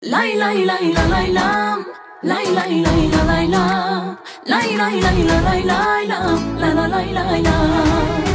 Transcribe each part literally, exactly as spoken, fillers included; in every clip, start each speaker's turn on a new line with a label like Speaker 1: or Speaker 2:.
Speaker 1: Lay lay lay la lay lam, lay lay lay la lay lam, lay lay lay la lay lay lam, la la lay lay lam.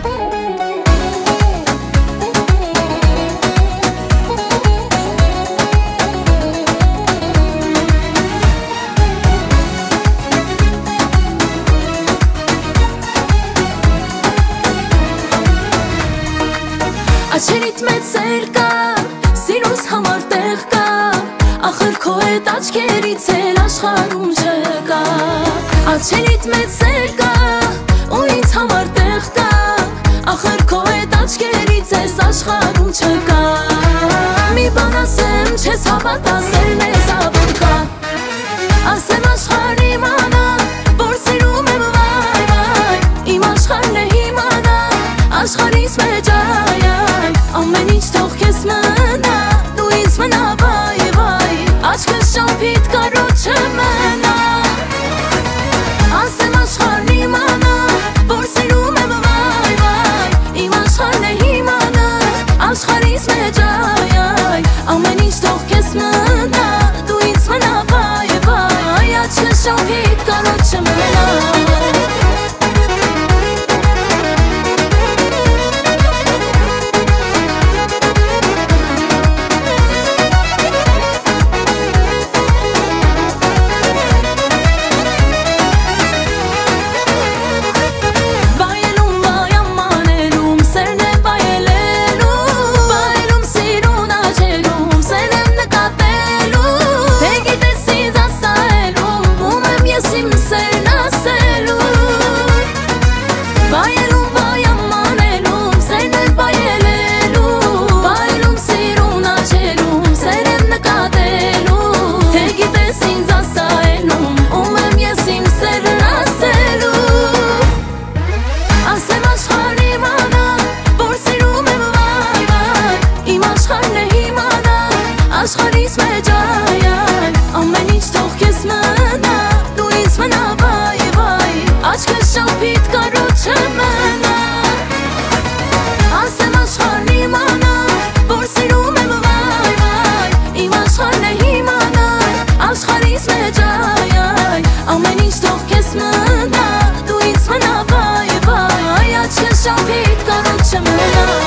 Speaker 1: Աչերիդ մեծ սեր կա, սիրուս համար տեղ կա, ախր քո հետ աչքերից էլ աշխարհում չկա։ Աչերիդ մեծ սեր կա, ու ինձ համար տեղ կա, ախր քո հետ աչքերից ես աշխարհում չկա։ Մի բան ասեմ, չես հավատա, սերն է զավոր կա, ասեմ աշխարհն իմանա, որ սիրում եմ վայ վայ, իմ աշխարհն է իմանա, աշխարհիս մեջ այ ամեն ինչ թող քեզ մնա, դու ինձ մնա վայ վայ, աչքս շամփիտ կարոտ չմնա, ասեմ աշխարհն իմանա, որ սիրում եմ վայ վայ, իմ աշխարհն է իմանա, աշխարհիս մեջ այ այ, ամեն ինչ թող քեզ մնա, դու ինձ մնա վայ վայ, աչքս շամփիտ կարոտ չմնա։ Աշխարհիս մեջ այ այ, ամեն ինչ թող քեզ մնա, դու ինձ մնա վայ վայ, աչքս շամփիտ կարոտ չմնա, ասեմ աշխարհն իմանա, որ սիրում եմ վայ վայ, իմ աշխարհն է իմանա, աշխարհիս մեջ այ այ, ամեն ինչ թող քեզ մնա, դու ինձ մնա վայ վայ, աչքս շամփիտ կարոտ չմնա։